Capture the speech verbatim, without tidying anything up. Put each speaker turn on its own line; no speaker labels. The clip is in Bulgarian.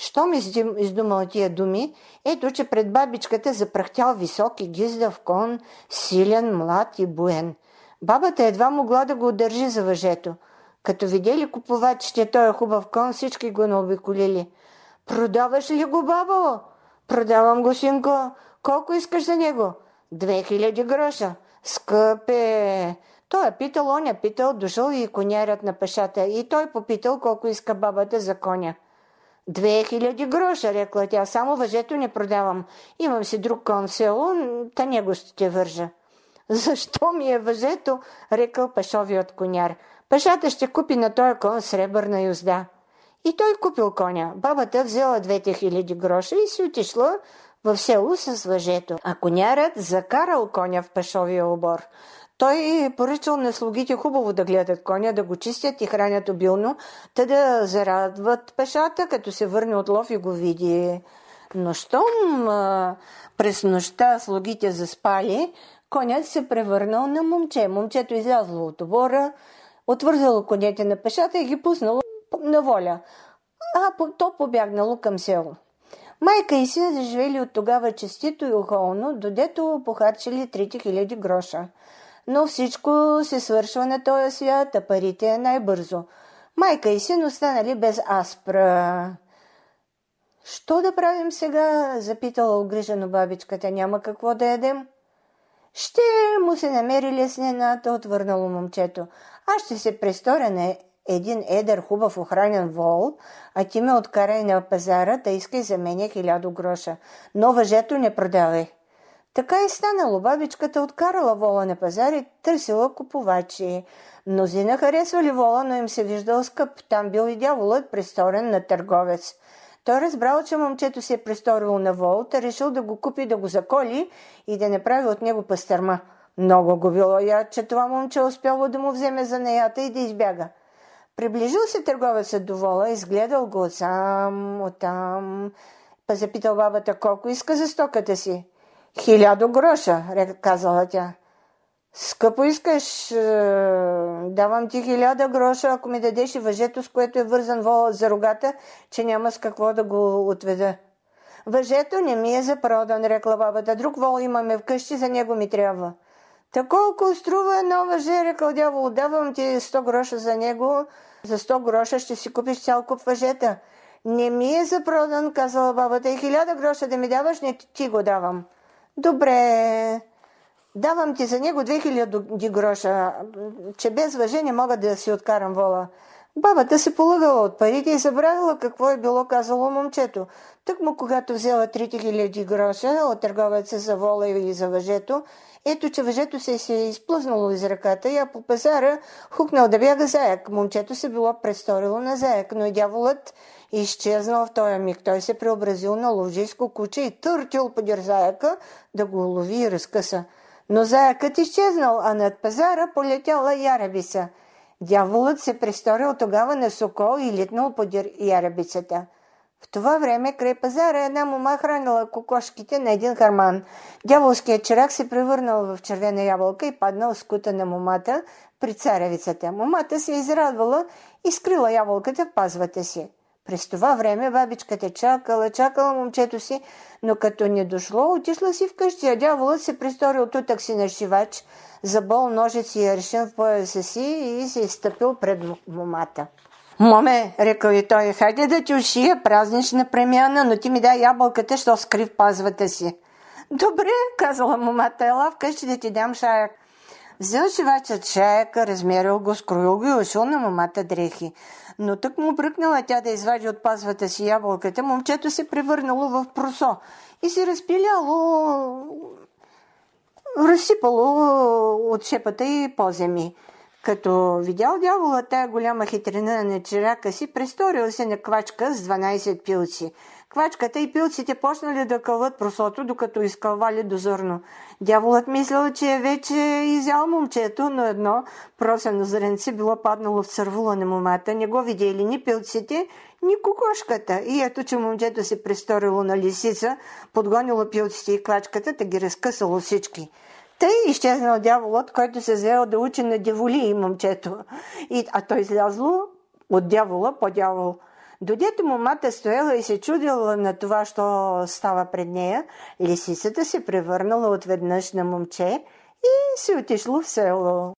Щом издумал тия думи, ето, че пред бабичката запрахтял висок и гиздав кон, силен, млад и буен. Бабата едва могла да го удържи за въжето. Като видели купувачите този хубав кон, всички го наобиколили. Продаваш ли го, бабо? Продавам го, синко. Колко искаш за него? Две хиляди гроша. Скъп е. Той е питал, он е питал, дошъл и конярят на пешата. И той попитал колко иска бабата за коня. Две хиляди гроша, рекла тя, само въжето не продавам. Имам си друг кон в село, та него ще вържа. Защо ми е въжето, рекал пешовият коняр. Пешата ще купи на този кон сребърна юзда. И той купил коня. Бабата взела двете хиляди гроша и си отишла в село с въжето. А конярът закарал коня в пешовия обор. Той поръчал на слугите хубаво да гледат коня, да го чистят и хранят обилно, та да зарадват пешата, като се върне от лов и го види. Но щом а, през нощта слугите заспали, конят се превърнал на момче. Момчето излязло от обора, отвързало конете на пешата и ги пуснало на воля. А то побягнало към село. Майка и син заживели от тогава честито и охолно, додето похарчили трите хиляди гроша. Но всичко се свършва на този свят, а парите е най-бързо. Майка и син останали без аспра. Що да правим сега? Запитала огрижено бабичката. Няма какво да ядем. Ще му се намери леснината, отвърнало момчето. Аз ще се престоря на един едър, хубав, охранен вол, а ти ме откарай на пазара, да искай за мене хилядо гроша. Но въжето не продавай. Така и станало. Бабичката откарала вола на пазар и търсила купувачи. Мнозина харесвали вола, но им се виждал скъп. Там бил и дяволът, престорен на търговец. Той разбрал, че момчето се е престорило на вол, та решил да го купи, да го заколи и да направи от него пастърма. Много го било яд, че това момче успяло да му вземе занаята и да избяга. Приближил се търговецът до вола, изгледал го отсам, оттам. Па запитал бабата, колко иска за стоката си. Хилядо гроша, казала тя. Скъпо искаш, давам ти хиляда гроша, ако ми дадеш и въжето, с което е вързан волът за рогата, че няма с какво да го отведа. Въжето не ми е за продан, рекла бабата. Друг вол имаме вкъщи, за него ми трябва. Та колко струва едно въже, рекал дявол, давам ти сто гроша за него, за сто гроша ще си купиш цял куп въжета. Не ми е за продан, казала бабата, и хиляда гроша да ми даваш, не ти го давам. Добре, давам ти за него две хиляди гроша, че без въже не мога да си откарам вола. Бабата се полагала от парите и забравила какво е било казало момчето. Тъкмо когато взела трите хиляди гроша от търговеца за вола и за въжето, ето, че въжето се се е изплъзнало из ръката и по пазара хукнал да бяга заек. Момчето се било престорило на заек, но и дяволът изчезнал в този миг. Той се преобразил на ловжийско куче и търтил подир заека да го лови и разкъса. Но заекът изчезнал, а над пазара полетяла ярабица. Дяволът се престорил тогава на сокол и литнал подир ярабицата. В това време край пазара една мома хранила кокошките на един харман. Дяволският чирак се превърнал в червена ябълка и паднал с кута на момата при царевицата. Момата се израдвала и скрила ябълката в пазвата си. През това време бабичката чакала, чакала момчето си, но като не дошло, отишла си вкъщи, а дяволът се престорил тутък си на шивач, забол ножици и аршин в пояса си и се изстъпил пред момата. Моме, рекал и той, хайде да ти ушия празнична премяна, но ти ми дай ябълката, що скри в пазвата си. Добре, казала момата, ела вкъщи да ти дам шаяк. Взел шивачът шаяка, размерил го, скроил го и ушил на момата дрехи. Но тък му бръкнала тя да извади от пазвата си ябълката, момчето се превърнало в просо и се разпиляло, разсипало от шепата и по земи. Като видял дявола тая голяма хитрина на чирака си, престорил се на квачка с дванайсет пилци. Квачката и пилците почнали да кълват просото, докато изкълвали дозорно. Дяволът мислил, че е вече изял момчето, но едно просено зренце било паднало в цървула на момата. Не го видели ни пилците, ни кокошката. И ето, че момчето се престорило на лисица, подгонило пилците и квачката, да ги разкъсало всички. Тъй изчезнал дяволът, който се взел да учи на дяволи и момчето. И, а той излязло от дявола по дявол. Додето момата стояла и се чудила на това, що става пред нея, лисицата се превърнала отведнъж на момче и се отишло в село.